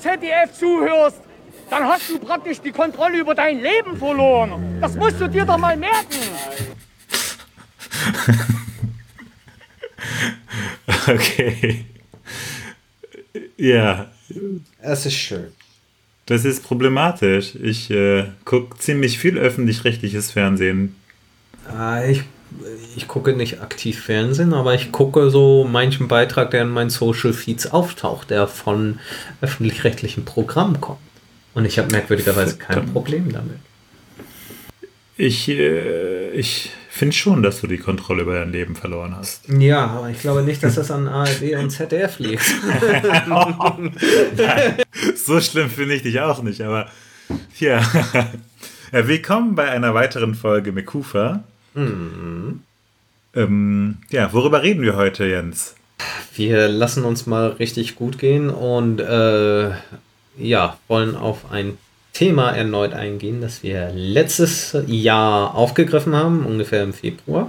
ZDF zuhörst, dann hast du praktisch die Kontrolle über dein Leben verloren. Das musst du dir doch mal merken. Okay. Ja. Es ist schön. Das ist problematisch. Ich gucke ziemlich viel öffentlich-rechtliches Fernsehen. Ich gucke nicht aktiv Fernsehen, aber ich gucke so manchen Beitrag, der in meinen Social Feeds auftaucht, der von öffentlich-rechtlichen Programmen kommt. Und ich habe merkwürdigerweise kein Problem damit. Ich finde schon, dass du die Kontrolle über dein Leben verloren hast. Ja, aber ich glaube nicht, dass das an ARD und ZDF liegt. So schlimm finde ich dich auch nicht, aber ja. Willkommen bei einer weiteren Folge Mekufa. Ja, worüber reden wir heute, Jens? Wir lassen uns mal richtig gut gehen und wollen auf ein Thema erneut eingehen, das wir letztes Jahr aufgegriffen haben, ungefähr im Februar.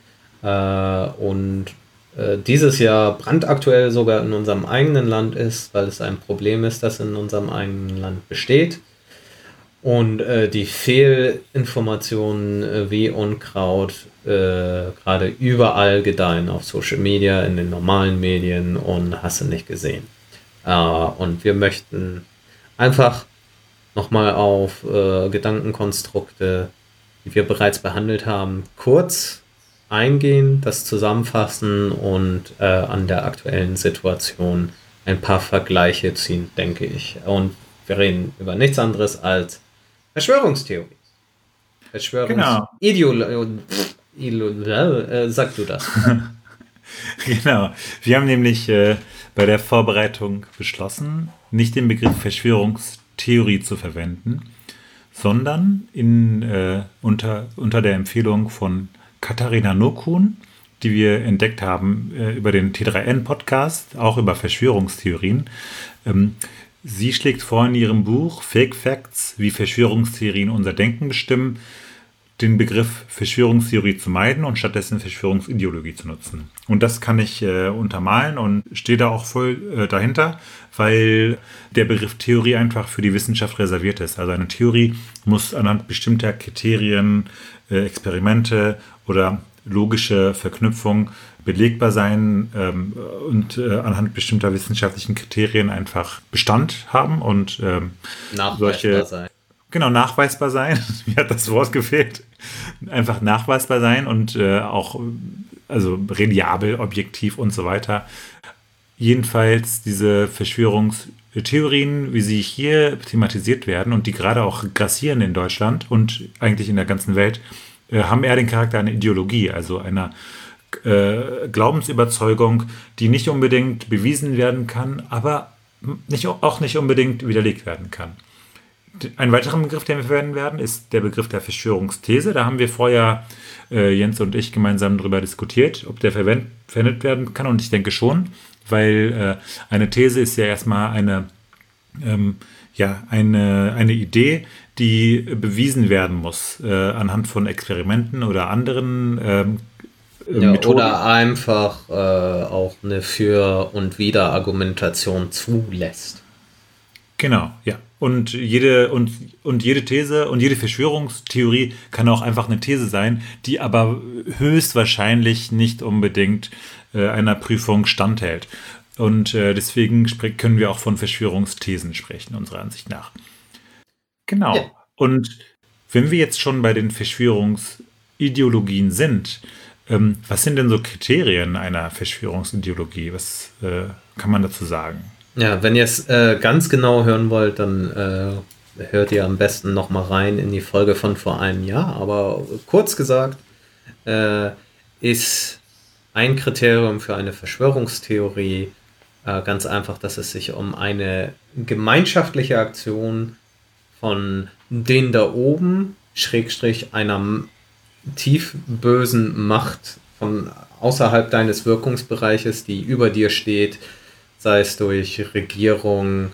Und dieses Jahr brandaktuell sogar in unserem eigenen Land ist, weil es ein Problem ist, das in unserem eigenen Land besteht. Und die Fehlinformationen wie Unkraut gerade überall gedeihen auf Social Media, in den normalen Medien und hast du nicht gesehen. Und wir möchten einfach nochmal auf Gedankenkonstrukte, die wir bereits behandelt haben, kurz eingehen, das zusammenfassen und an der aktuellen Situation ein paar Vergleiche ziehen, denke ich. Und wir reden über nichts anderes als Verschwörungstheorie. Verschwörungsideologie. Sag du das. Genau. Wir haben nämlich bei der Vorbereitung beschlossen, nicht den Begriff Verschwörungstheorie zu verwenden, sondern unter der Empfehlung von Katharina Nokun, die wir entdeckt haben über den T3N-Podcast, auch über Verschwörungstheorien. Sie schlägt vor in ihrem Buch Fake Facts, wie Verschwörungstheorien unser Denken bestimmen, den Begriff Verschwörungstheorie zu meiden und stattdessen Verschwörungsideologie zu nutzen. Und das kann ich untermalen und stehe da auch voll dahinter, weil der Begriff Theorie einfach für die Wissenschaft reserviert ist. Also eine Theorie muss anhand bestimmter Kriterien, Experimente oder logische Verknüpfung belegbar sein und anhand bestimmter wissenschaftlichen Kriterien einfach Bestand haben und nachweisbar sein. Genau, nachweisbar sein. Mir hat das Wort gefehlt. Einfach nachweisbar sein und auch also reliabel, objektiv und so weiter. Jedenfalls diese Verschwörungstheorien, wie sie hier thematisiert werden und die gerade auch grassieren in Deutschland und eigentlich in der ganzen Welt, haben eher den Charakter einer Ideologie, also einer Glaubensüberzeugung, die nicht unbedingt bewiesen werden kann, aber auch nicht unbedingt widerlegt werden kann. Ein weiterer Begriff, den wir verwenden werden, ist der Begriff der Verschwörungsthese. Da haben wir vorher, Jens und ich, gemeinsam darüber diskutiert, ob der verwendet werden kann. Und ich denke schon, weil eine These ist ja erstmal eine Idee, die bewiesen werden muss anhand von Experimenten oder anderen Methoden. Oder einfach auch eine Für- und Wider-Argumentation zulässt. Genau, ja. Und jede These und jede Verschwörungstheorie kann auch einfach eine These sein, die aber höchstwahrscheinlich nicht unbedingt einer Prüfung standhält. Und deswegen können wir auch von Verschwörungsthesen sprechen, unserer Ansicht nach. Genau. Ja. Und wenn wir jetzt schon bei den Verschwörungsideologien sind, was sind denn so Kriterien einer Verschwörungsideologie? Was kann man dazu sagen? Ja, wenn ihr es ganz genau hören wollt, dann hört ihr am besten nochmal rein in die Folge von vor einem Jahr. Aber kurz gesagt ist ein Kriterium für eine Verschwörungstheorie ganz einfach, dass es sich um eine gemeinschaftliche Aktion von denen da oben, Schrägstrich einer tief bösen Macht von außerhalb deines Wirkungsbereiches, die über dir steht, sei es durch Regierung,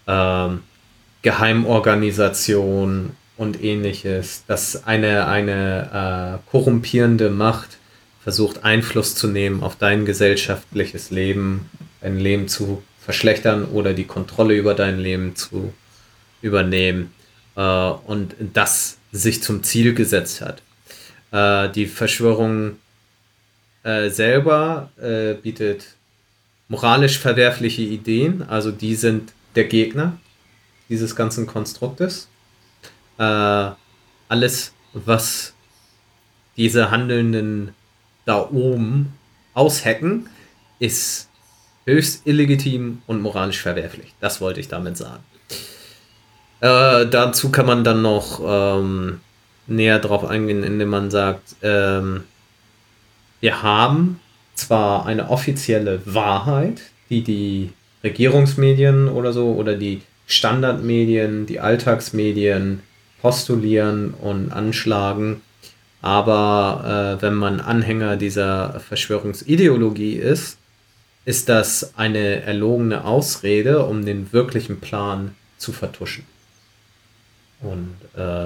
Geheimorganisation und ähnliches, dass eine korrumpierende Macht versucht, Einfluss zu nehmen auf dein gesellschaftliches Leben, dein Leben zu verschlechtern oder die Kontrolle über dein Leben zu übernehmen und das sich zum Ziel gesetzt hat. Die Verschwörung selber bietet moralisch verwerfliche Ideen, also die sind der Gegner dieses ganzen Konstruktes. Alles, was diese Handelnden da oben aushacken, ist höchst illegitim und moralisch verwerflich. Das wollte ich damit sagen. Dazu kann man dann noch näher drauf eingehen, indem man sagt, wir haben zwar eine offizielle Wahrheit, die Regierungsmedien oder so oder die Standardmedien, die Alltagsmedien postulieren und anschlagen, aber wenn man Anhänger dieser Verschwörungsideologie ist das eine erlogene Ausrede, um den wirklichen Plan zu vertuschen. Und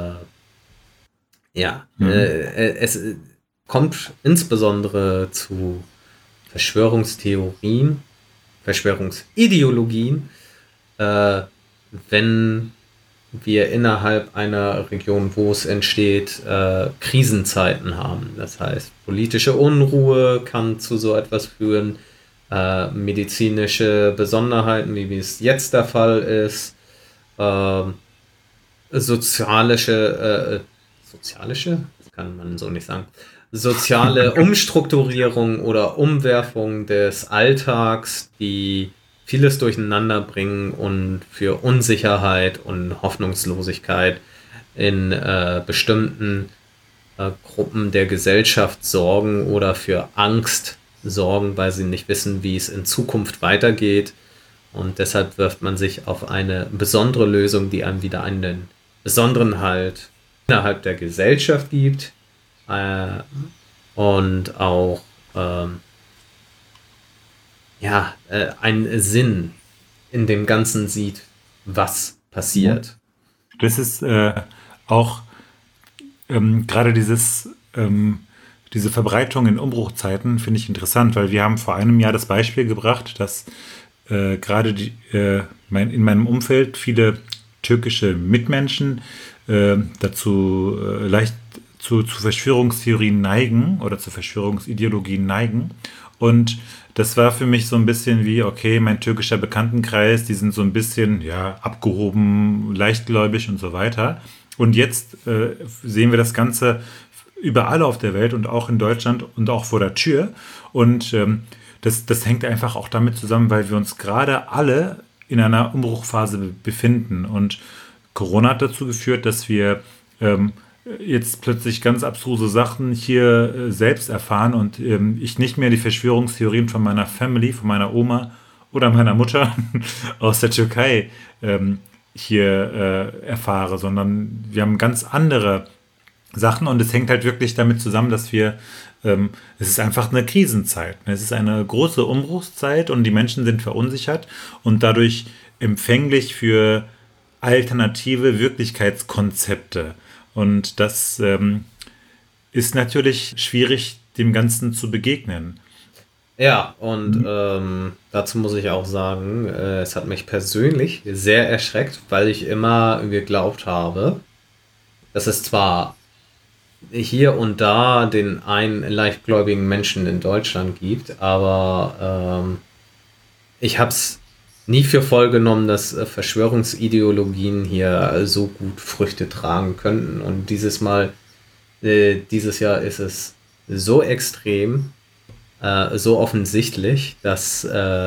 es kommt insbesondere zu Verschwörungstheorien, Verschwörungsideologien, wenn wir innerhalb einer Region, wo es entsteht, Krisenzeiten haben. Das heißt, politische Unruhe kann zu so etwas führen, medizinische Besonderheiten, wie es jetzt der Fall ist, soziale, das kann man so nicht sagen, soziale Umstrukturierung oder Umwerfung des Alltags, die vieles durcheinander bringen und für Unsicherheit und Hoffnungslosigkeit in bestimmten Gruppen der Gesellschaft sorgen oder für Angst sorgen, weil sie nicht wissen, wie es in Zukunft weitergeht. Und deshalb wirft man sich auf eine besondere Lösung, die einem wieder einen besonderen Halt innerhalb der Gesellschaft gibt und auch einen Sinn in dem Ganzen sieht, was passiert. Das ist auch gerade diese Verbreitung in Umbruchzeiten finde ich interessant, weil wir haben vor einem Jahr das Beispiel gebracht, dass gerade in meinem Umfeld viele türkische Mitmenschen dazu leicht zu Verschwörungstheorien neigen oder zu Verschwörungsideologien neigen. Und das war für mich so ein bisschen wie, okay, mein türkischer Bekanntenkreis, die sind so ein bisschen abgehoben, leichtgläubig und so weiter. Und jetzt sehen wir das Ganze überall auf der Welt und auch in Deutschland und auch vor der Tür. Und das hängt einfach auch damit zusammen, weil wir uns gerade alle in einer Umbruchphase befinden. Und Corona hat dazu geführt, dass wir jetzt plötzlich ganz abstruse Sachen hier selbst erfahren und ich nicht mehr die Verschwörungstheorien von meiner Family, von meiner Oma oder meiner Mutter aus der Türkei hier erfahre, sondern wir haben ganz andere Sachen und es hängt halt wirklich damit zusammen, dass es ist einfach eine Krisenzeit. Es ist eine große Umbruchszeit und die Menschen sind verunsichert und dadurch empfänglich für alternative Wirklichkeitskonzepte. Und das ist natürlich schwierig, dem Ganzen zu begegnen. Ja, und dazu muss ich auch sagen, es hat mich persönlich sehr erschreckt, weil ich immer geglaubt habe, dass es zwar hier und da den einen leichtgläubigen Menschen in Deutschland gibt, aber ich habe es nie für voll genommen, dass Verschwörungsideologien hier so gut Früchte tragen könnten. Und dieses Jahr ist es so extrem, so offensichtlich, dass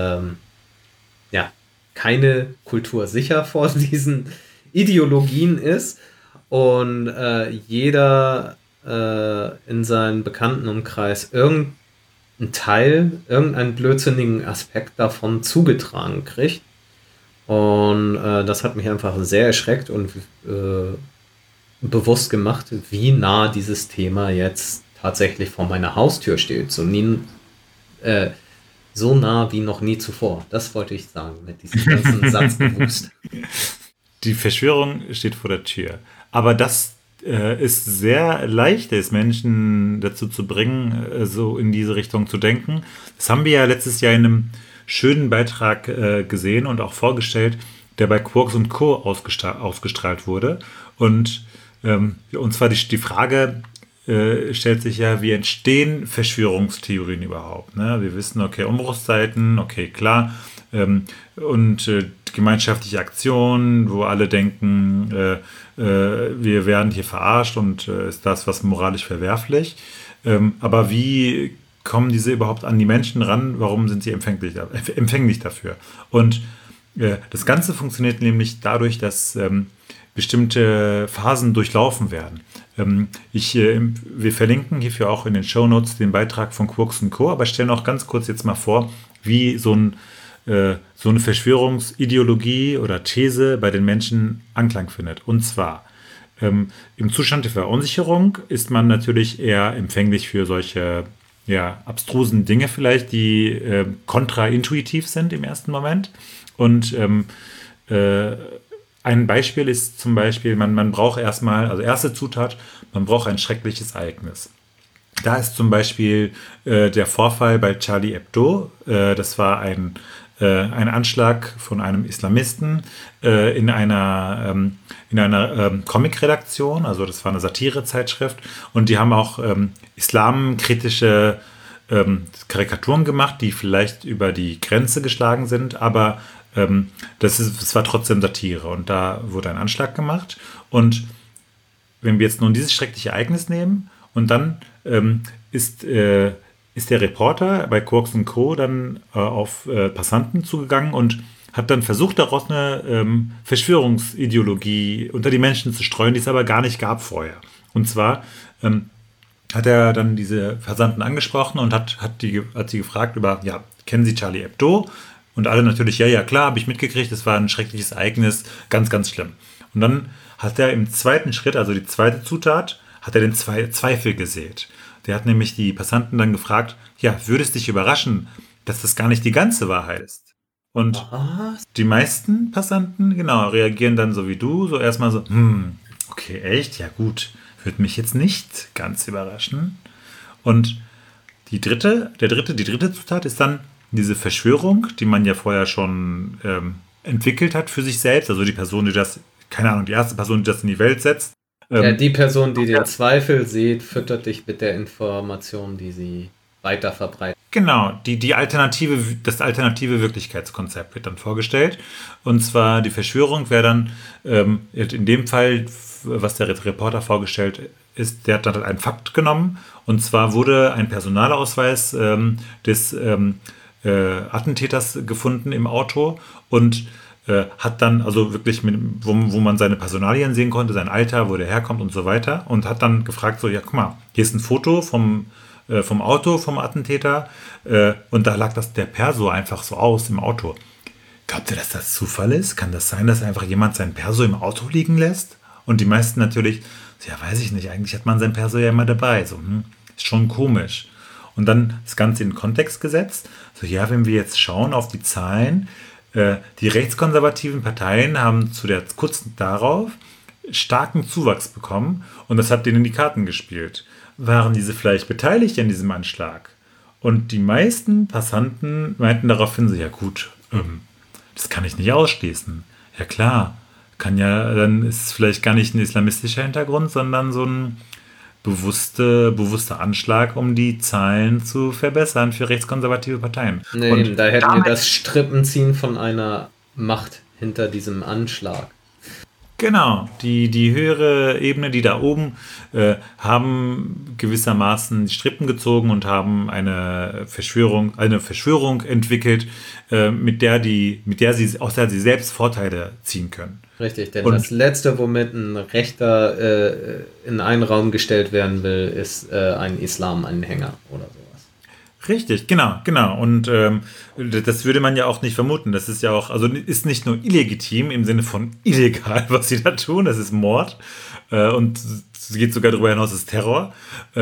keine Kultur sicher vor diesen Ideologien ist und jeder in seinem Bekanntenumkreis irgendeinen blödsinnigen Aspekt davon zugetragen kriegt. Und das hat mich einfach sehr erschreckt und bewusst gemacht, wie nah dieses Thema jetzt tatsächlich vor meiner Haustür steht. So nah wie noch nie zuvor. Das wollte ich sagen mit diesem ganzen Satz bewusst. Die Verschwörung steht vor der Tür. Aber das ist sehr leicht, es Menschen dazu zu bringen, so in diese Richtung zu denken. Das haben wir ja letztes Jahr in einem schönen Beitrag gesehen und auch vorgestellt, der bei Quarks und Co. ausgestrahlt wurde. Und zwar die Frage stellt sich ja, wie entstehen Verschwörungstheorien überhaupt? Ne? Wir wissen, okay, Umbruchszeiten, okay, klar. Und gemeinschaftliche Aktionen, wo alle denken, wir werden hier verarscht und ist das was moralisch verwerflich. Aber wie kommen diese überhaupt an die Menschen ran? Warum sind sie empfänglich dafür? Und das Ganze funktioniert nämlich dadurch, dass bestimmte Phasen durchlaufen werden. Wir verlinken hierfür auch in den Shownotes den Beitrag von Quarks und Co., aber stellen auch ganz kurz jetzt mal vor, wie so eine Verschwörungsideologie oder These bei den Menschen Anklang findet. Und zwar, im Zustand der Verunsicherung ist man natürlich eher empfänglich für solche abstrusen Dinge vielleicht, die kontraintuitiv sind im ersten Moment. Und ein Beispiel ist zum Beispiel, man braucht erstmal, also erste Zutat, man braucht ein schreckliches Ereignis. Da ist zum Beispiel der Vorfall bei Charlie Hebdo. Das war ein Anschlag von einem Islamisten in einer Comic-Redaktion, also das war eine Satire-Zeitschrift, und die haben auch islamkritische Karikaturen gemacht, die vielleicht über die Grenze geschlagen sind, aber das war trotzdem Satire, und da wurde ein Anschlag gemacht. Und wenn wir jetzt nun dieses schreckliche Ereignis nehmen und dann ist der Reporter bei Quarks und Co. dann auf Passanten zugegangen und hat dann versucht, daraus eine Verschwörungsideologie unter die Menschen zu streuen, die es aber gar nicht gab vorher. Und zwar hat er dann diese Passanten angesprochen und hat sie gefragt kennen Sie Charlie Hebdo? Und alle natürlich, ja, klar, habe ich mitgekriegt, es war ein schreckliches Ereignis, ganz, ganz schlimm. Und dann hat er im zweiten Schritt, also die zweite Zutat, hat er den Zweifel gesät. Der hat nämlich die Passanten dann gefragt, würde es dich überraschen, dass das gar nicht die ganze Wahrheit ist? Und die meisten Passanten, reagieren dann so wie du, so erstmal so, okay, echt? Ja gut, würde mich jetzt nicht ganz überraschen. Und die dritte Zutat ist dann diese Verschwörung, die man ja vorher schon entwickelt hat für sich selbst, also die Person, die das, keine Ahnung, die erste Person, die das in die Welt setzt. Die Person, die den Zweifel sieht, füttert dich mit der Information, die sie weiter verbreitet. Genau, das alternative Wirklichkeitskonzept wird dann vorgestellt. Und zwar die Verschwörung wäre dann, in dem Fall, was der Reporter vorgestellt ist, der hat dann einen Fakt genommen. Und zwar wurde ein Personalausweis des Attentäters gefunden im Auto und hat dann, also wirklich, wo man seine Personalien sehen konnte, sein Alter, wo der herkommt und so weiter, und hat dann gefragt, so, guck mal, hier ist ein Foto vom Auto, vom Attentäter, und da lag der Perso einfach so aus im Auto. Glaubt ihr, dass das Zufall ist? Kann das sein, dass einfach jemand sein Perso im Auto liegen lässt? Und die meisten natürlich, weiß ich nicht, eigentlich hat man sein Perso ja immer dabei, so, ist schon komisch. Und dann das Ganze in den Kontext gesetzt, so, wenn wir jetzt schauen auf die Zahlen, die rechtskonservativen Parteien haben kurz darauf starken Zuwachs bekommen, und das hat denen in die Karten gespielt. Waren diese vielleicht beteiligt an diesem Anschlag? Und die meisten Passanten meinten daraufhin so, das kann ich nicht ausschließen. Ja klar, dann ist es vielleicht gar nicht ein islamistischer Hintergrund, sondern so ein bewusster Anschlag, um die Zahlen zu verbessern für rechtskonservative Parteien. Nee, und da hätten wir das Strippenziehen von einer Macht hinter diesem Anschlag. Genau, die höhere Ebene, die da oben, haben gewissermaßen die Strippen gezogen und haben eine Verschwörung entwickelt, aus der sie selbst Vorteile ziehen können. Richtig, denn das Letzte, womit ein Rechter in einen Raum gestellt werden will, ist ein Islam-Anhänger oder sowas. Richtig, genau. Und das würde man ja auch nicht vermuten. Das ist ja auch, also ist nicht nur illegitim im Sinne von illegal, was sie da tun, das ist Mord, und es geht sogar darüber hinaus, es ist Terror.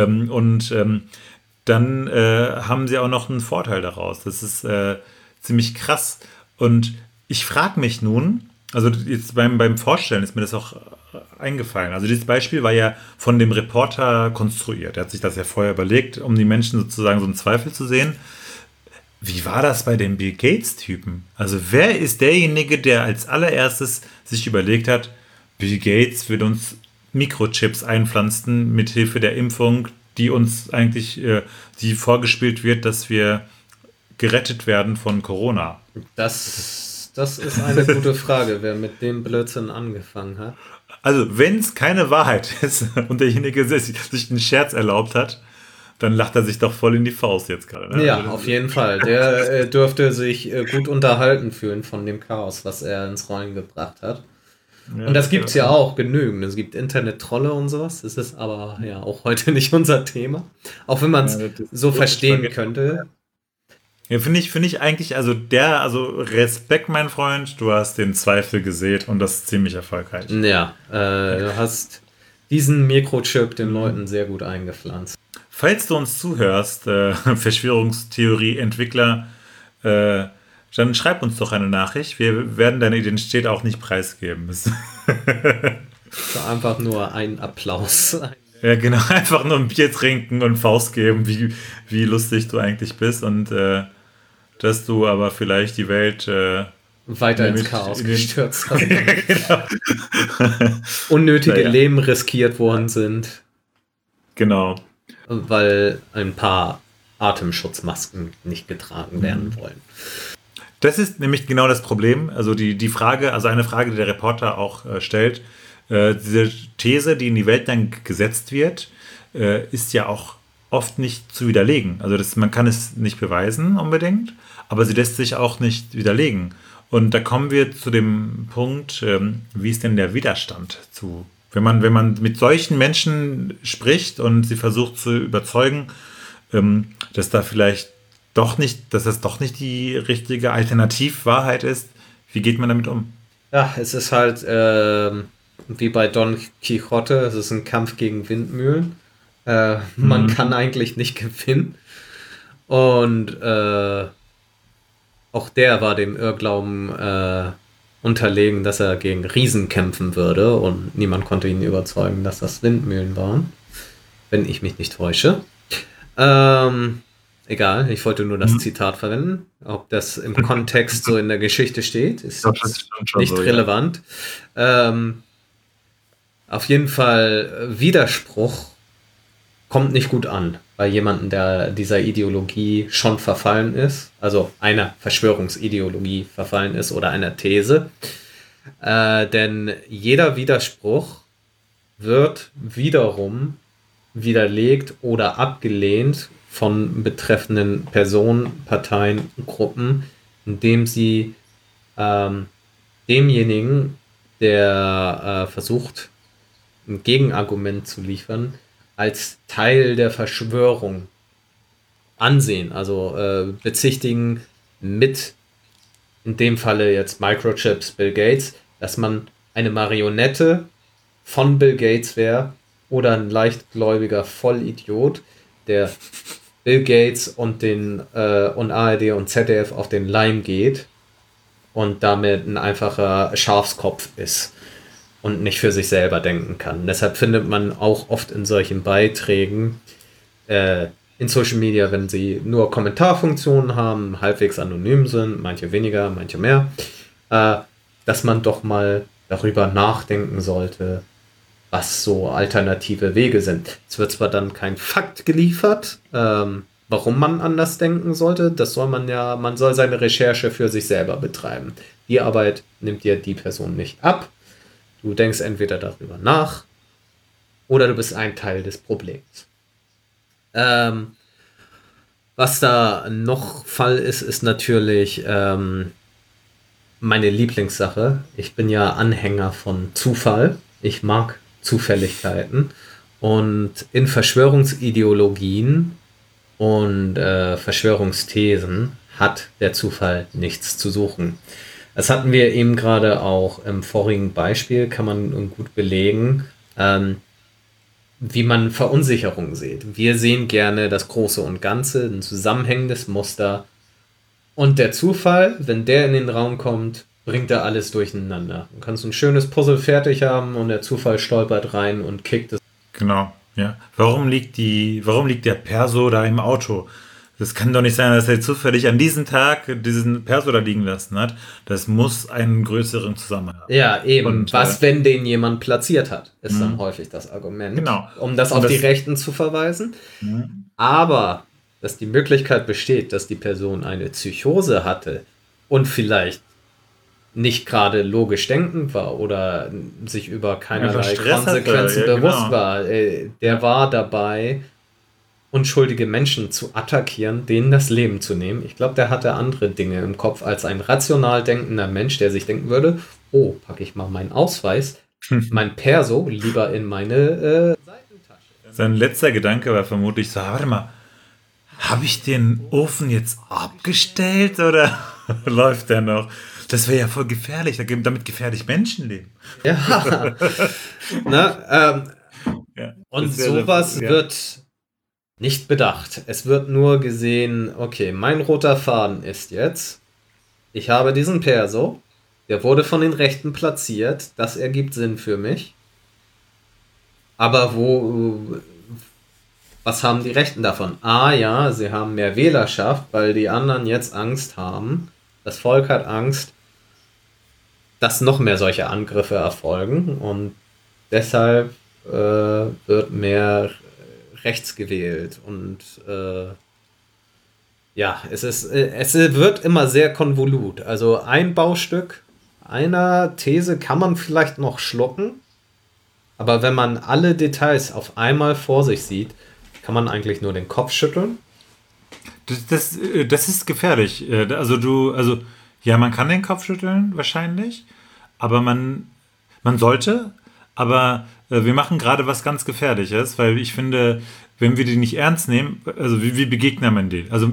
Dann haben sie auch noch einen Vorteil daraus. Das ist ziemlich krass. Und ich frage mich nun, also jetzt beim Vorstellen ist mir das auch eingefallen. Also dieses Beispiel war ja von dem Reporter konstruiert. Er hat sich das ja vorher überlegt, um die Menschen sozusagen so einen Zweifel zu sehen. wie war das bei den Bill Gates-Typen? Also wer ist derjenige, der als allererstes sich überlegt hat, Bill Gates will uns Mikrochips einpflanzen mit Hilfe der Impfung, die uns eigentlich, die vorgespielt wird, dass wir gerettet werden von Corona? Das ist eine gute Frage, wer mit dem Blödsinn angefangen hat. Also wenn es keine Wahrheit ist und derjenige sich einen Scherz erlaubt hat, dann lacht er sich doch voll in die Faust jetzt gerade. Ne? Ja, Also, auf jeden Fall. Der dürfte sich gut unterhalten fühlen von dem Chaos, was er ins Rollen gebracht hat. ja, Und das gibt es ja auch genügend. Es gibt Internet-Trolle und sowas. Das ist aber ja auch heute nicht unser Thema. Auch wenn man es Ja, das ist so verstehen spannend. könnte. Ja, finde ich eigentlich, also Respekt, mein Freund, du hast den Zweifel gesät und das ist ziemlich erfolgreich. Ja, du hast diesen Mikrochip den Leuten sehr gut eingepflanzt. Falls du uns zuhörst, Verschwörungstheorie-Entwickler, dann schreib uns doch eine Nachricht. Wir werden deine Identität auch nicht preisgeben. So einfach nur ein Applaus. Ja, genau, einfach nur ein Bier trinken und Faust geben, wie lustig du eigentlich bist und dass du aber vielleicht die Welt Weiter ins mit Chaos in den- gestürzt hast. genau. Unnötige Naja. Leben riskiert worden sind, Genau. weil ein paar Atemschutzmasken nicht getragen werden wollen. Das ist nämlich genau das Problem. Also die Frage, also eine Frage, die der Reporter auch stellt, diese These, die in die Welt dann gesetzt wird, ist ja auch oft nicht zu widerlegen. Also man kann es nicht beweisen unbedingt, aber sie lässt sich auch nicht widerlegen. Und da kommen wir zu dem Punkt, wie ist denn der Widerstand zu, wenn man mit solchen Menschen spricht und sie versucht zu überzeugen, dass da vielleicht dass das doch nicht die richtige Alternativwahrheit ist. Wie geht man damit um? Ja, es ist halt wie bei Don Quixote, es ist ein Kampf gegen Windmühlen. Man kann eigentlich nicht gewinnen. Und auch der war dem Irrglauben unterlegen, dass er gegen Riesen kämpfen würde. Und niemand konnte ihn überzeugen, dass das Windmühlen waren. Wenn ich mich nicht täusche. Egal, ich wollte nur das Zitat verwenden. Ob das im Kontext so in der Geschichte steht, ist nicht relevant. Auf jeden Fall, Widerspruch kommt nicht gut an bei jemandem, der dieser Ideologie schon verfallen ist, also einer Verschwörungsideologie verfallen ist oder einer These. Denn jeder Widerspruch wird wiederum widerlegt oder abgelehnt von betreffenden Personen, Parteien, Gruppen, indem sie demjenigen, der versucht, ein Gegenargument zu liefern, als Teil der Verschwörung ansehen, also bezichtigen mit, in dem Falle jetzt Microchips, Bill Gates, dass man eine Marionette von Bill Gates wäre oder ein leichtgläubiger Vollidiot, der Bill Gates und und ARD und ZDF auf den Leim geht und damit ein einfacher Schafskopf ist und nicht für sich selber denken kann. Deshalb findet man auch oft in solchen Beiträgen in Social Media, wenn sie nur Kommentarfunktionen haben, halbwegs anonym sind, manche weniger, manche mehr, dass man doch mal darüber nachdenken sollte, was so alternative Wege sind. Es wird zwar dann kein Fakt geliefert, warum man anders denken sollte, das soll man soll seine Recherche für sich selber betreiben. Die Arbeit nimmt dir die Person nicht ab. Du denkst entweder darüber nach oder du bist ein Teil des Problems. Was da noch Fall ist, ist natürlich meine Lieblingssache. Ich bin ja Anhänger von Zufall. Ich mag Zufälligkeiten. Und in Verschwörungsideologien und Verschwörungsthesen hat der Zufall nichts zu suchen. Das hatten wir eben gerade auch im vorigen Beispiel, kann man gut belegen, wie man Verunsicherung sieht. Wir sehen gerne das Große und Ganze, ein zusammenhängendes Muster. Und der Zufall, wenn der in den Raum kommt, bringt er alles durcheinander. Du kannst ein schönes Puzzle fertig haben und der Zufall stolpert rein und kickt es. Genau, ja. Warum liegt der Perso da im Auto? Das kann doch nicht sein, dass er zufällig an diesem Tag diesen Perso da liegen lassen hat. Das muss einen größeren Zusammenhang haben. Ja, eben. Und, was, wenn den jemand platziert hat, ist dann häufig das Argument. Genau. Um das auf die Rechten zu verweisen. Aber, dass die Möglichkeit besteht, dass die Person eine Psychose hatte und vielleicht nicht gerade logisch denkend war oder sich über keinerlei Konsequenzen bewusst war. Der war dabei, unschuldige Menschen zu attackieren, denen das Leben zu nehmen. Ich glaube, der hatte andere Dinge im Kopf als ein rational denkender Mensch, der sich denken würde, oh, packe ich mal meinen Ausweis, mein Perso lieber in meine Seitentasche. Sein letzter Gedanke war vermutlich so, warte mal, habe ich den Ofen jetzt abgestellt oder läuft der noch? Das wäre ja voll gefährlich, damit gefährlich Menschenleben. Ja. Und sowas wird nicht bedacht. Es wird nur gesehen, okay, mein roter Faden ist jetzt, ich habe diesen Perso, der wurde von den Rechten platziert, das ergibt Sinn für mich. Aber was haben die Rechten davon? Ja, sie haben mehr Wählerschaft, weil die anderen jetzt Angst haben. Das Volk hat Angst, dass noch mehr solche Angriffe erfolgen und deshalb wird mehr rechts gewählt und es wird immer sehr konvolut. Also ein Baustück einer These kann man vielleicht noch schlucken, aber wenn man alle Details auf einmal vor sich sieht, kann man eigentlich nur den Kopf schütteln. Das ist gefährlich. Ja, man kann den Kopf schütteln, wahrscheinlich, aber man sollte, aber wir machen gerade was ganz Gefährliches, weil ich finde, wenn wir die nicht ernst nehmen, also wie begegnet man denen? Also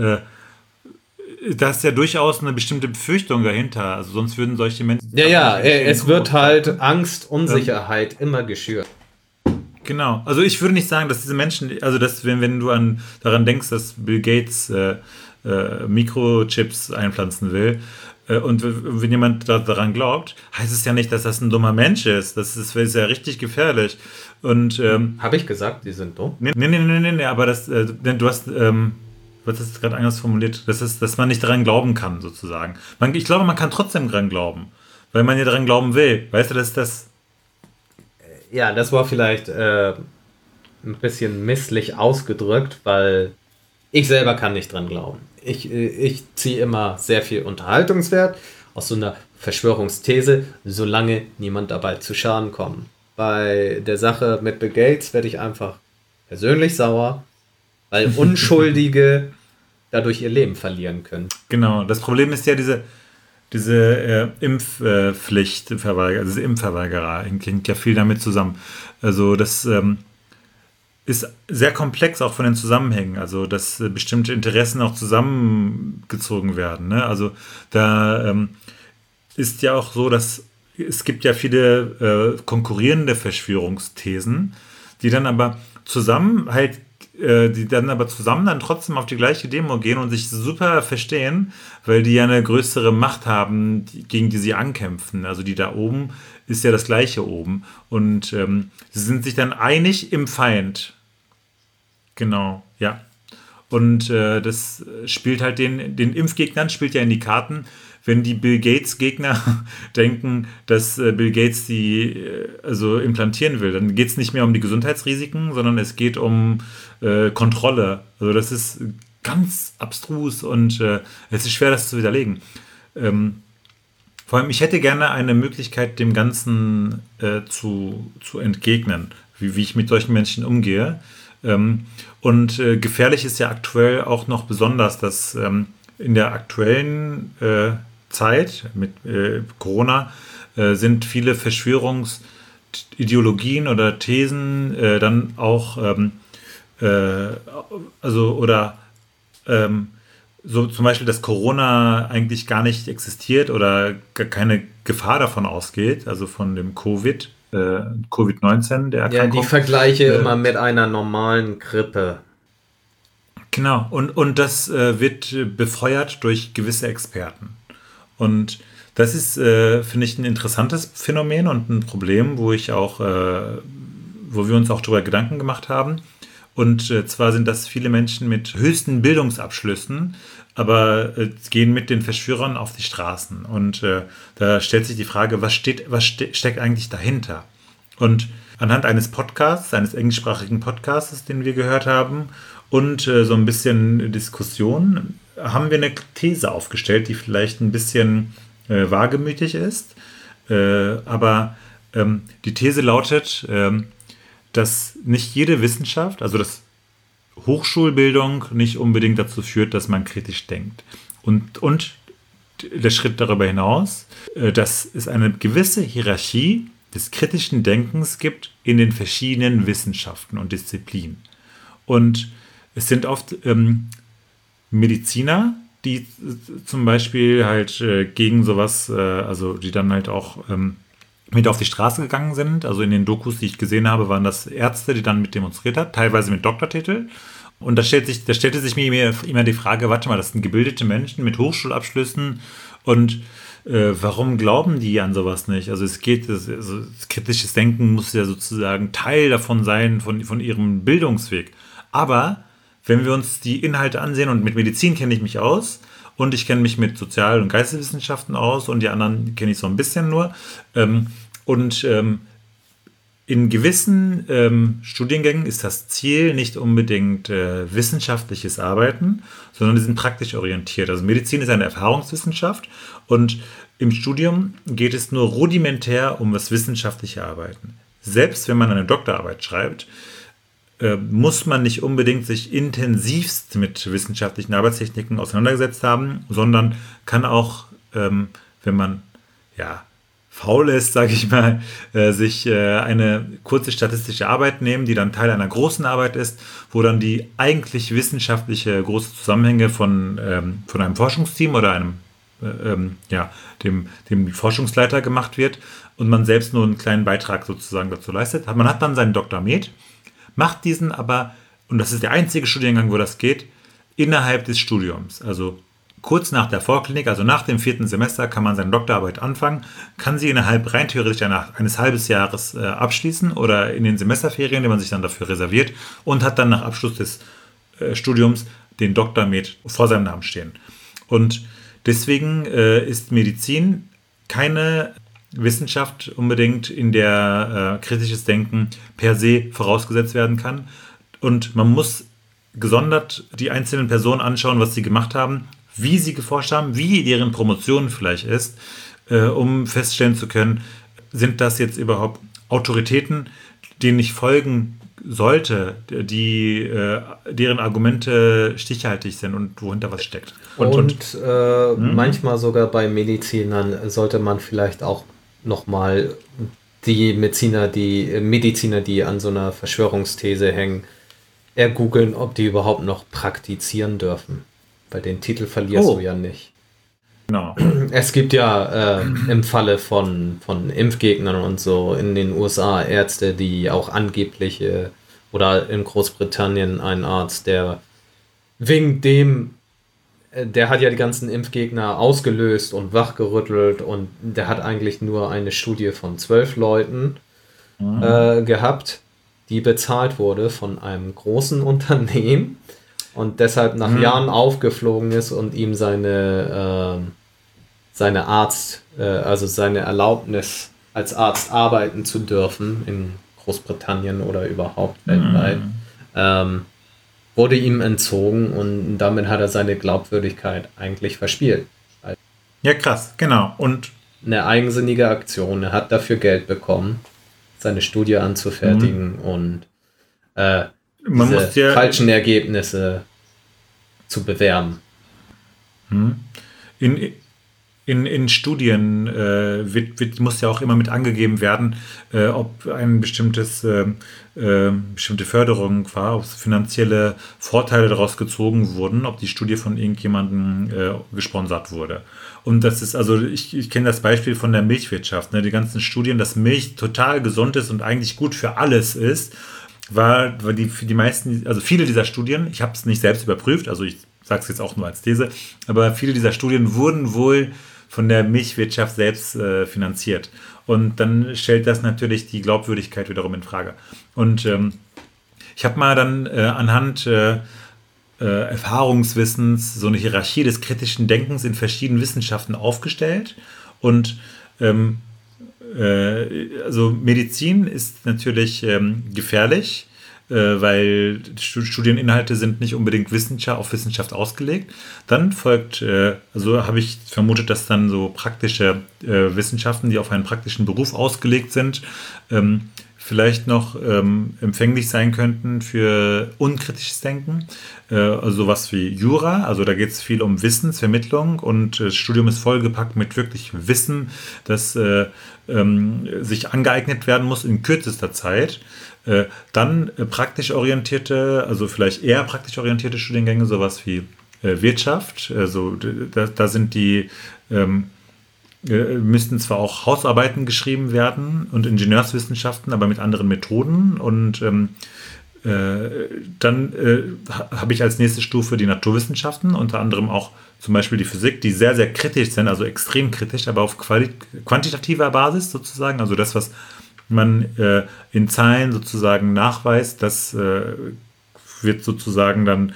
da ist ja durchaus eine bestimmte Befürchtung dahinter, also sonst würden solche Menschen... Ja, es wird halt Angst, Unsicherheit immer geschürt. Genau, also ich würde nicht sagen, dass diese Menschen, also dass wenn du daran denkst, dass Bill Gates Mikrochips einpflanzen will, und wenn jemand daran glaubt, heißt es ja nicht, dass das ein dummer Mensch ist. Das ist ja richtig gefährlich. Und habe ich gesagt, die sind dumm? Nee, aber du hast das gerade anders formuliert, dass man nicht daran glauben kann, sozusagen. Ich glaube, man kann trotzdem daran glauben, weil man ja daran glauben will. Weißt du, dass das... Ja, das war vielleicht ein bisschen misslich ausgedrückt, weil ich selber kann nicht dran glauben. Ich ziehe immer sehr viel Unterhaltungswert aus so einer Verschwörungsthese, solange niemand dabei zu Schaden kommt. Bei der Sache mit Bill Gates werde ich einfach persönlich sauer, weil Unschuldige dadurch ihr Leben verlieren können. Genau, das Problem ist ja diese Impfpflicht, diese Impfverweigerer, hängt ja viel damit zusammen. Also das ist sehr komplex auch von den Zusammenhängen, also dass bestimmte Interessen auch zusammengezogen werden. Ne? Also da ist ja auch so, dass es gibt ja viele konkurrierende Verschwörungsthesen, die dann aber zusammen dann trotzdem auf die gleiche Demo gehen und sich super verstehen, weil die ja eine größere Macht haben, gegen die sie ankämpfen. Also die da oben ist ja das Gleiche oben. Und sie sind sich dann einig im Feind. Genau, ja. Und das spielt halt den Impfgegnern, spielt ja in die Karten, wenn die Bill Gates-Gegner denken, dass Bill Gates die implantieren will. Dann geht es nicht mehr um die Gesundheitsrisiken, sondern es geht um Kontrolle. Also das ist ganz abstrus und es ist schwer, das zu widerlegen. Vor allem, ich hätte gerne eine Möglichkeit, dem Ganzen zu entgegnen, wie ich mit solchen Menschen umgehe. Und gefährlich ist ja aktuell auch noch besonders, dass in der aktuellen Zeit mit Corona sind viele Verschwörungsideologien oder Thesen dann auch so zum Beispiel, dass Corona eigentlich gar nicht existiert oder gar keine Gefahr davon ausgeht, also von dem Covid-19, der Erkrankung. Ja, die Vergleiche immer mit einer normalen Grippe. Genau, und das wird befeuert durch gewisse Experten. Und das ist, finde ich, ein interessantes Phänomen und ein Problem, wo wir uns auch darüber Gedanken gemacht haben. Und zwar sind das viele Menschen mit höchsten Bildungsabschlüssen, aber gehen mit den Verschwörern auf die Straßen. Und da stellt sich die Frage, was steckt eigentlich dahinter? Und anhand eines Podcasts, eines englischsprachigen Podcasts, den wir gehört haben, und so ein bisschen Diskussion, haben wir eine These aufgestellt, die vielleicht ein bisschen wagemütig ist. Aber die These lautet, dass nicht jede Wissenschaft, also dass Hochschulbildung nicht unbedingt dazu führt, dass man kritisch denkt. Und der Schritt darüber hinaus, dass es eine gewisse Hierarchie des kritischen Denkens gibt in den verschiedenen Wissenschaften und Disziplinen. Und es sind oft Mediziner, die zum Beispiel halt gegen sowas, also die dann halt auch mit auf die Straße gegangen sind. Also in den Dokus, die ich gesehen habe, waren das Ärzte, die dann mit demonstriert haben, teilweise mit Doktortitel. Und da stellte sich mir immer die Frage, warte mal, das sind gebildete Menschen mit Hochschulabschlüssen und warum glauben die an sowas nicht? Also kritisches Denken muss ja sozusagen Teil davon sein, von ihrem Bildungsweg. Aber wenn wir uns die Inhalte ansehen, und mit Medizin kenne ich mich aus, und ich kenne mich mit Sozial- und Geisteswissenschaften aus und die anderen kenne ich so ein bisschen nur. In gewissen Studiengängen ist das Ziel nicht unbedingt wissenschaftliches Arbeiten, sondern die sind praktisch orientiert. Also Medizin ist eine Erfahrungswissenschaft und im Studium geht es nur rudimentär um das wissenschaftliche Arbeiten. Selbst wenn man eine Doktorarbeit schreibt, muss man nicht unbedingt sich intensivst mit wissenschaftlichen Arbeitstechniken auseinandergesetzt haben, sondern kann auch, wenn man faul ist, sage ich mal, sich eine kurze statistische Arbeit nehmen, die dann Teil einer großen Arbeit ist, wo dann die eigentlich wissenschaftliche große Zusammenhänge von einem Forschungsteam oder dem Forschungsleiter gemacht wird und man selbst nur einen kleinen Beitrag sozusagen dazu leistet. Man hat dann seinen Dr. Med, macht diesen aber, und das ist der einzige Studiengang, wo das geht, innerhalb des Studiums. Also kurz nach der Vorklinik, also nach dem 4. Semester, kann man seine Doktorarbeit anfangen, kann sie rein theoretisch eines halben Jahres abschließen oder in den Semesterferien, die man sich dann dafür reserviert, und hat dann nach Abschluss des Studiums den Dr. Med vor seinem Namen stehen. Und deswegen ist Medizin keine Wissenschaft unbedingt, in der kritisches Denken per se vorausgesetzt werden kann. Und man muss gesondert die einzelnen Personen anschauen, was sie gemacht haben, wie sie geforscht haben, wie deren Promotion vielleicht ist, um feststellen zu können, sind das jetzt überhaupt Autoritäten, denen ich folgen sollte, deren Argumente stichhaltig sind und wohinter was steckt. Und manchmal sogar bei Medizinern sollte man vielleicht auch nochmal die Mediziner, die an so einer Verschwörungsthese hängen, ergoogeln, ob die überhaupt noch praktizieren dürfen. Weil den Titel verlierst du ja nicht. Genau. Es gibt ja im Falle von Impfgegnern und so in den USA Ärzte, die auch angeblich oder in Großbritannien ein Arzt, der hat ja die ganzen Impfgegner ausgelöst und wachgerüttelt und der hat eigentlich nur eine Studie von 12 Leuten gehabt, die bezahlt wurde von einem großen Unternehmen und deshalb nach Jahren aufgeflogen ist und ihm seine Erlaubnis als Arzt arbeiten zu dürfen in Großbritannien oder überhaupt weltweit, wurde ihm entzogen und damit hat er seine Glaubwürdigkeit eigentlich verspielt. Ja, krass, genau. Und eine eigensinnige Aktion, er hat dafür Geld bekommen, seine Studie anzufertigen und diese falschen Ergebnisse zu bewerben. In Studien muss ja auch immer mit angegeben werden, ob eine bestimmte Förderung war, ob finanzielle Vorteile daraus gezogen wurden, ob die Studie von irgendjemandem gesponsert wurde. Und das ist, also ich kenne das Beispiel von der Milchwirtschaft, ne? Die ganzen Studien, dass Milch total gesund ist und eigentlich gut für alles ist, war die meisten, also viele dieser Studien, ich habe es nicht selbst überprüft, also ich sage es jetzt auch nur als These, aber viele dieser Studien wurden wohl von der Milchwirtschaft selbst finanziert. Und dann stellt das natürlich die Glaubwürdigkeit wiederum in Frage. Und Ich habe mal dann anhand Erfahrungswissens so eine Hierarchie des kritischen Denkens in verschiedenen Wissenschaften aufgestellt. Und also Medizin ist natürlich gefährlich, weil Studieninhalte sind nicht unbedingt auf Wissenschaft ausgelegt. Dann folgt, also habe ich vermutet, dass dann so praktische Wissenschaften, die auf einen praktischen Beruf ausgelegt sind, vielleicht noch empfänglich sein könnten für unkritisches Denken. Also sowas wie Jura, also da geht es viel um Wissensvermittlung und das Studium ist vollgepackt mit wirklich Wissen, das sich angeeignet werden muss in kürzester Zeit. Dann praktisch orientierte, also vielleicht eher praktisch orientierte Studiengänge, sowas wie Wirtschaft. Also da sind die müssten zwar auch Hausarbeiten geschrieben werden und Ingenieurswissenschaften, aber mit anderen Methoden. Und dann habe ich als nächste Stufe die Naturwissenschaften, unter anderem auch zum Beispiel die Physik, die sehr, sehr kritisch sind, also extrem kritisch, aber auf quantitativer Basis sozusagen. Also das, was man in Zahlen sozusagen nachweist, das wird sozusagen dann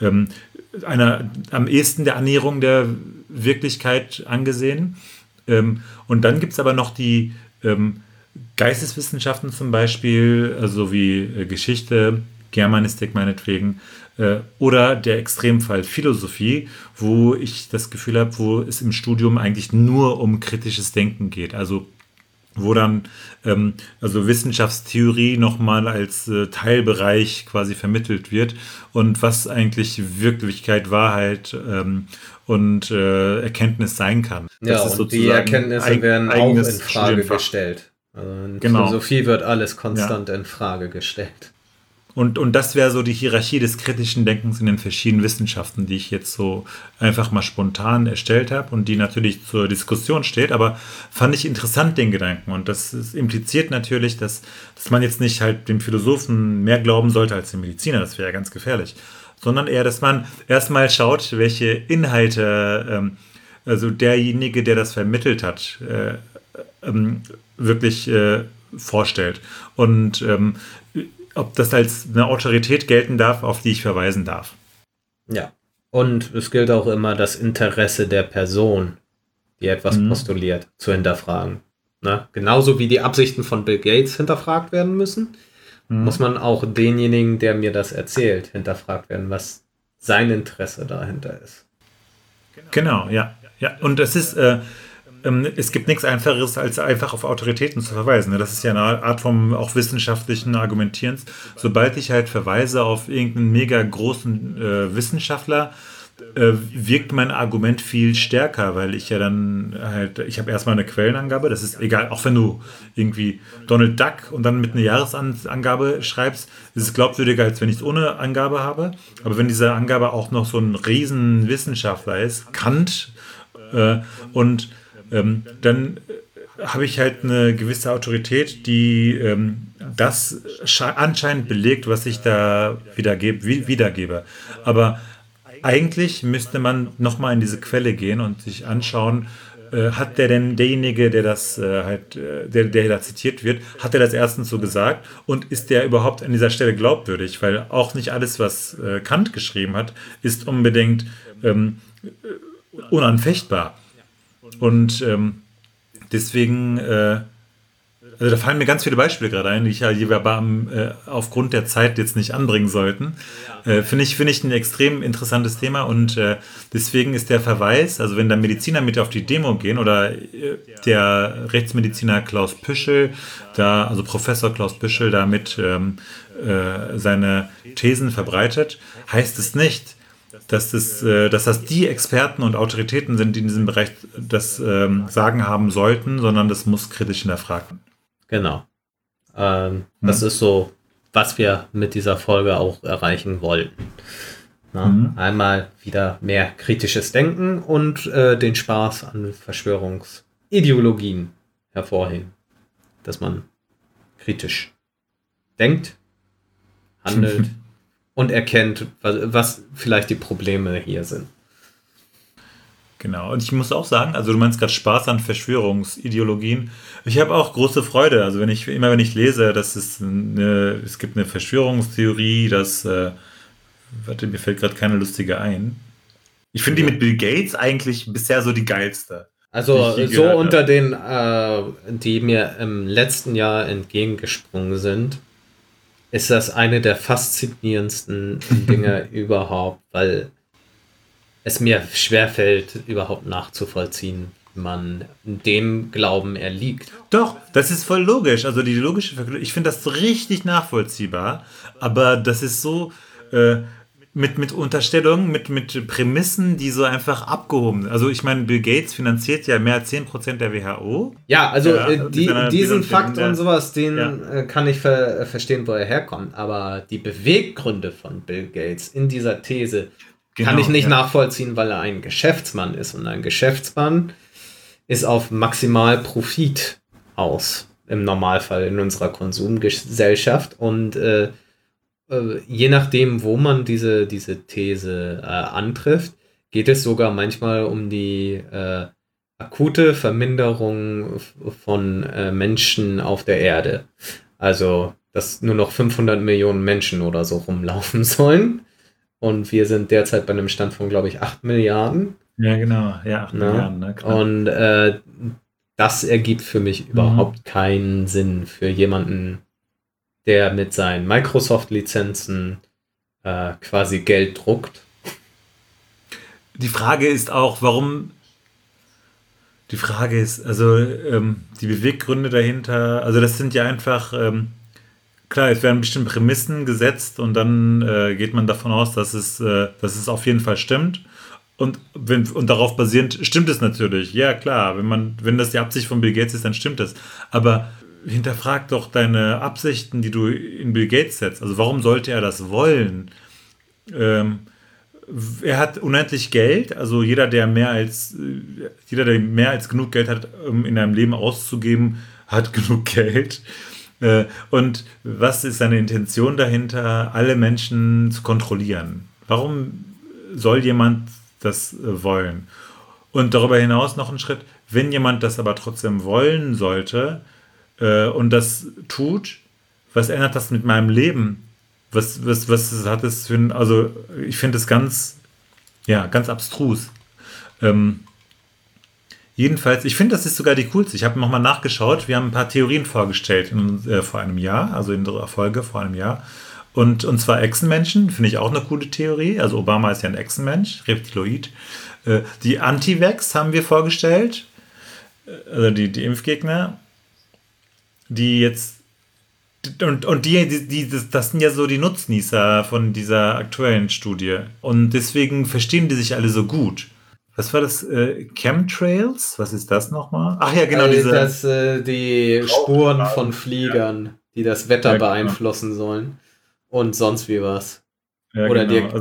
am ehesten der Annäherung der Wirklichkeit angesehen. Und dann gibt es aber noch die Geisteswissenschaften zum Beispiel, also wie Geschichte, Germanistik meinetwegen, oder der Extremfall Philosophie, wo ich das Gefühl habe, wo es im Studium eigentlich nur um kritisches Denken geht. Also wo dann also Wissenschaftstheorie nochmal als Teilbereich quasi vermittelt wird und was eigentlich Wirklichkeit, Wahrheit und Erkenntnis sein kann. Ja, das ist und die Erkenntnisse werden auch in Frage gestellt. Also in Philosophie wird alles konstant in Frage gestellt. Und das wäre so die Hierarchie des kritischen Denkens in den verschiedenen Wissenschaften, die ich jetzt so einfach mal spontan erstellt habe und die natürlich zur Diskussion steht, aber fand ich interessant, den Gedanken. Und das impliziert natürlich, dass man jetzt nicht halt dem Philosophen mehr glauben sollte als dem Mediziner, das wäre ja ganz gefährlich, sondern eher, dass man erstmal schaut, welche Inhalte, also derjenige, der das vermittelt hat, wirklich vorstellt. Und ob das als eine Autorität gelten darf, auf die ich verweisen darf. Ja, und es gilt auch immer, das Interesse der Person, die etwas postuliert, zu hinterfragen. Ne? Genauso wie die Absichten von Bill Gates hinterfragt werden müssen, muss man auch denjenigen, der mir das erzählt, hinterfragt werden, was sein Interesse dahinter ist. Genau, ja. Und es ist es gibt nichts Einfacheres, als einfach auf Autoritäten zu verweisen. Das ist ja eine Art vom auch wissenschaftlichen Argumentierens. Sobald ich halt verweise auf irgendeinen mega großen Wissenschaftler, wirkt mein Argument viel stärker, weil ich ja dann halt, ich habe erstmal eine Quellenangabe, das ist egal, auch wenn du irgendwie Donald Duck und dann mit einer Jahresangabe schreibst, ist es glaubwürdiger, als wenn ich es ohne Angabe habe. Aber wenn diese Angabe auch noch so ein riesen Wissenschaftler ist, Kant, und dann habe ich halt eine gewisse Autorität, die das anscheinend belegt, was ich da wiedergebe. Aber eigentlich müsste man nochmal in diese Quelle gehen und sich anschauen, hat derjenige, der das der da zitiert wird, hat er das erstens so gesagt und ist der überhaupt an dieser Stelle glaubwürdig? Weil auch nicht alles, was Kant geschrieben hat, ist unbedingt unanfechtbar. Und deswegen, also da fallen mir ganz viele Beispiele gerade ein, die ich ja aufgrund der Zeit jetzt nicht anbringen sollten. Finde ich ein extrem interessantes Thema und deswegen ist der Verweis, also wenn da Mediziner mit auf die Demo gehen oder der Rechtsmediziner Klaus Püschel, also Professor Klaus Püschel damit seine Thesen verbreitet, heißt es nicht, dass das die Experten und Autoritäten sind, die in diesem Bereich das Sagen haben sollten, sondern das muss kritisch hinterfragt werden. Genau. Das ist so, was wir mit dieser Folge auch erreichen wollten. Einmal wieder mehr kritisches Denken und den Spaß an Verschwörungsideologien hervorheben. Dass man kritisch denkt, handelt und erkennt, was vielleicht die Probleme hier sind. Genau. Und ich muss auch sagen, also du meinst gerade Spaß an Verschwörungsideologien. Ich habe auch große Freude. Also wenn ich lese, es gibt eine Verschwörungstheorie, warte, mir fällt gerade keine lustige ein. Ich finde die mit Bill Gates eigentlich bisher so die geilste. Also so unter den, die mir im letzten Jahr entgegengesprungen sind, ist das eine der faszinierendsten Dinge überhaupt, weil es mir schwerfällt, überhaupt nachzuvollziehen, wie man dem Glauben erliegt. Doch, das ist voll logisch. Also die logische Verknüpfung, ich finde das so richtig nachvollziehbar, aber das ist so mit Unterstellungen, mit Prämissen, die so einfach abgehoben sind. Also ich meine, Bill Gates finanziert ja mehr als 10% der WHO. Ja, also Ja, diesen Fakt ja. und sowas, den kann ich verstehen, wo er herkommt. Aber die Beweggründe von Bill Gates in dieser These kann ich nicht nachvollziehen, weil er ein Geschäftsmann ist. Und ein Geschäftsmann ist auf maximal Profit aus, im Normalfall in unserer Konsumgesellschaft. Und je nachdem, wo man diese These antrifft, geht es sogar manchmal um die akute Verminderung von Menschen auf der Erde. Also, dass nur noch 500 Millionen Menschen oder so rumlaufen sollen. Und wir sind derzeit bei einem Stand von, glaube ich, 8 Milliarden. Ja, genau. Ja, 8 Milliarden. Ne? Und das ergibt für mich überhaupt keinen Sinn für jemanden, der mit seinen Microsoft-Lizenzen quasi Geld druckt. Die Frage ist auch, warum. Die Frage ist, also die Beweggründe dahinter, also das sind ja einfach, klar, es werden bestimmt Prämissen gesetzt und dann geht man davon aus, dass es auf jeden Fall stimmt. Und darauf basierend stimmt es natürlich. Ja, klar, wenn das die Absicht von Bill Gates ist, dann stimmt es. Aber hinterfrag doch deine Absichten, die du in Bill Gates setzt. Also warum sollte er das wollen? Er hat unendlich Geld, also jeder, der mehr als genug Geld hat, um in einem Leben auszugeben, hat genug Geld. Und was ist seine Intention dahinter, alle Menschen zu kontrollieren? Warum soll jemand das wollen? Und darüber hinaus noch ein Schritt, wenn jemand das aber trotzdem wollen sollte und das tut, was ändert das mit meinem Leben? Was hat es für ein, also ich finde es ganz abstrus. Jedenfalls, ich finde, das ist sogar die coolste. Ich habe nochmal nachgeschaut. Wir haben ein paar Theorien vorgestellt vor einem Jahr, also in der Folge vor einem Jahr. Und zwar Echsenmenschen, finde ich auch eine coole Theorie. Also Obama ist ja ein Echsenmensch, Reptiloid. Die Anti-Vax haben wir vorgestellt. Also die Impfgegner. Die jetzt das sind ja so die Nutznießer von dieser aktuellen Studie. Und deswegen verstehen die sich alle so gut. Was war das? Chemtrails? Was ist das nochmal? Ach ja, genau. Die Spuren von Fliegern, die das Wetter beeinflussen sollen. Und sonst wie was. Ja, oder genau.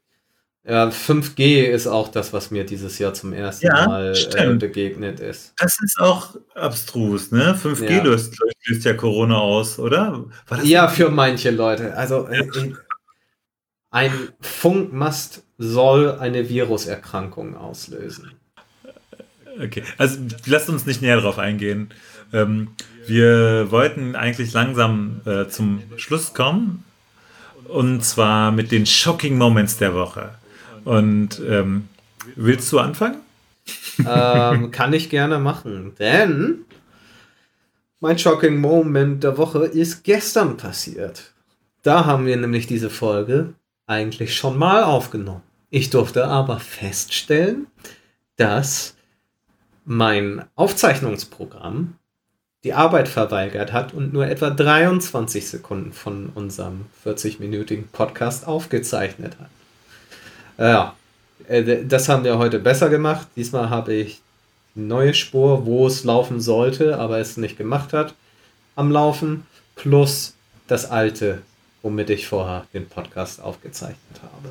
5G ist auch das, was mir dieses Jahr zum ersten Mal begegnet ist. Das ist auch abstrus, ne? 5G löst ja Corona aus, oder? Für manche Leute. Also ein Funkmast soll eine Viruserkrankung auslösen. Okay, also lasst uns nicht näher darauf eingehen. Wir wollten eigentlich langsam zum Schluss kommen. Und zwar mit den Shocking Moments der Woche. Und willst du anfangen? Kann ich gerne machen, denn mein Shocking Moment der Woche ist gestern passiert. Da haben wir nämlich diese Folge eigentlich schon mal aufgenommen. Ich durfte aber feststellen, dass mein Aufzeichnungsprogramm die Arbeit verweigert hat und nur etwa 23 Sekunden von unserem 40-minütigen Podcast aufgezeichnet hat. Ja, das haben wir heute besser gemacht. Diesmal habe ich eine neue Spur, wo es laufen sollte, aber es nicht gemacht hat, am Laufen, plus das alte, womit ich vorher den Podcast aufgezeichnet habe.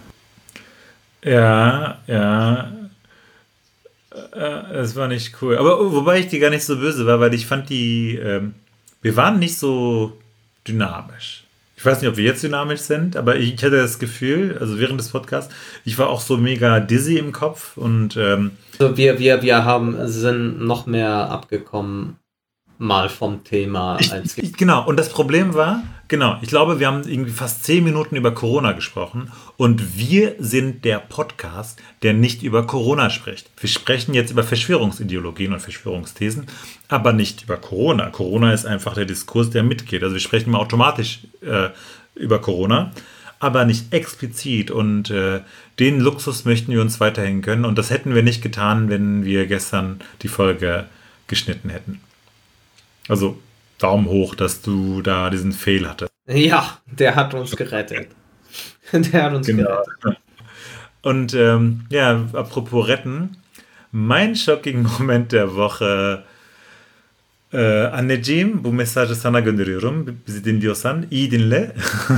Ja, das war nicht cool. Aber wobei ich die gar nicht so böse war, weil ich fand wir waren nicht so dynamisch. Ich weiß nicht, ob wir jetzt dynamisch sind, aber ich hatte das Gefühl, also während des Podcasts, ich war auch so mega dizzy im Kopf und Also sind noch mehr abgekommen mal vom Thema als wir. genau, und das Problem war, genau, ich glaube, wir haben irgendwie fast 10 Minuten über Corona gesprochen und wir sind der Podcast, der nicht über Corona spricht. Wir sprechen jetzt über Verschwörungsideologien und Verschwörungsthesen, aber nicht über Corona. Corona ist einfach der Diskurs, der mitgeht. Also wir sprechen mal automatisch über Corona, aber nicht explizit und den Luxus möchten wir uns weiterhin gönnen und das hätten wir nicht getan, wenn wir gestern die Folge geschnitten hätten. Also Daumen hoch, dass du da diesen Fail hattest. Ja, der hat uns gerettet. Der hat uns gerettet. Und ja, apropos retten, mein shocking Moment der Woche anneciğim bu mesajı sana gönderiyorum. Bizi dinliyorsan iyi dinle.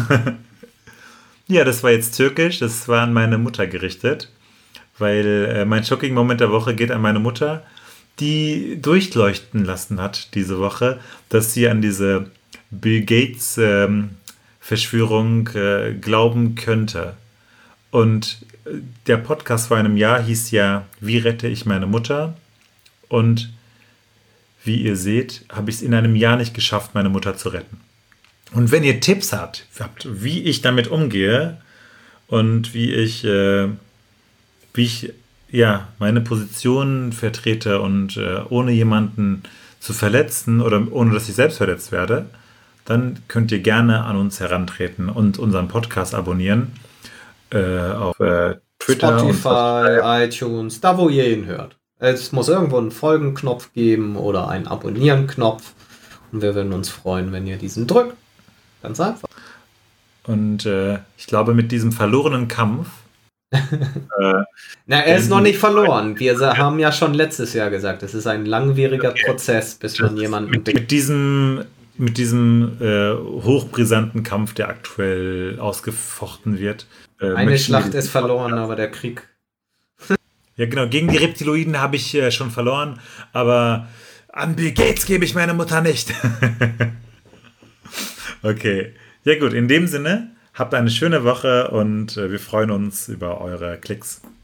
Ja, das war jetzt türkisch, das war an meine Mutter gerichtet, weil mein shocking Moment der Woche geht an meine Mutter, die durchleuchten lassen hat diese Woche, dass sie an diese Bill Gates Verschwörung glauben könnte. Und der Podcast vor einem Jahr hieß ja, wie rette ich meine Mutter? Und wie ihr seht, habe ich es in einem Jahr nicht geschafft, meine Mutter zu retten. Und wenn ihr Tipps habt, wie ich damit umgehe und wie ich ja, meine Position vertrete und ohne jemanden zu verletzen oder ohne dass ich selbst verletzt werde, dann könnt ihr gerne an uns herantreten und unseren Podcast abonnieren auf Twitter, Spotify, iTunes, da wo ihr ihn hört. Es muss irgendwo einen Folgenknopf geben oder einen Abonnieren-Knopf und wir würden uns freuen, wenn ihr diesen drückt. Ganz einfach. Und ich glaube, mit diesem verlorenen Kampf Na, er ist noch nicht verloren. Wir haben ja schon letztes Jahr gesagt, es ist ein langwieriger Prozess, bis man jemanden mit diesem hochbrisanten Kampf, der aktuell ausgefochten wird. Eine Schlacht ist verloren, aber der Krieg. Ja, genau. Gegen die Reptiloiden habe ich schon verloren, aber an Bill Gates gebe ich meine Mutter nicht. Okay. Ja gut, in dem Sinne, habt eine schöne Woche und wir freuen uns über eure Klicks.